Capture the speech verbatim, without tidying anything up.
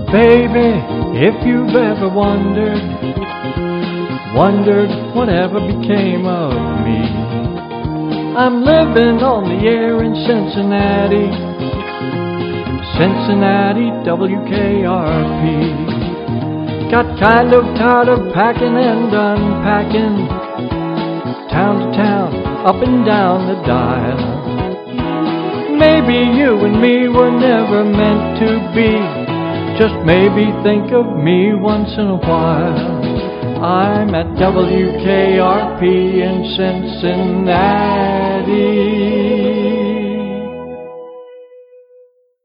Baby, if you've ever wondered, wondered whatever became of me, I'm living on the air in Cincinnati, Cincinnati W K R P. Got kind of tired of packing and unpacking, town to town, up and down the dial. Maybe you and me were never meant to be. Just maybe think of me once in a while. I'm at W K R P in Cincinnati.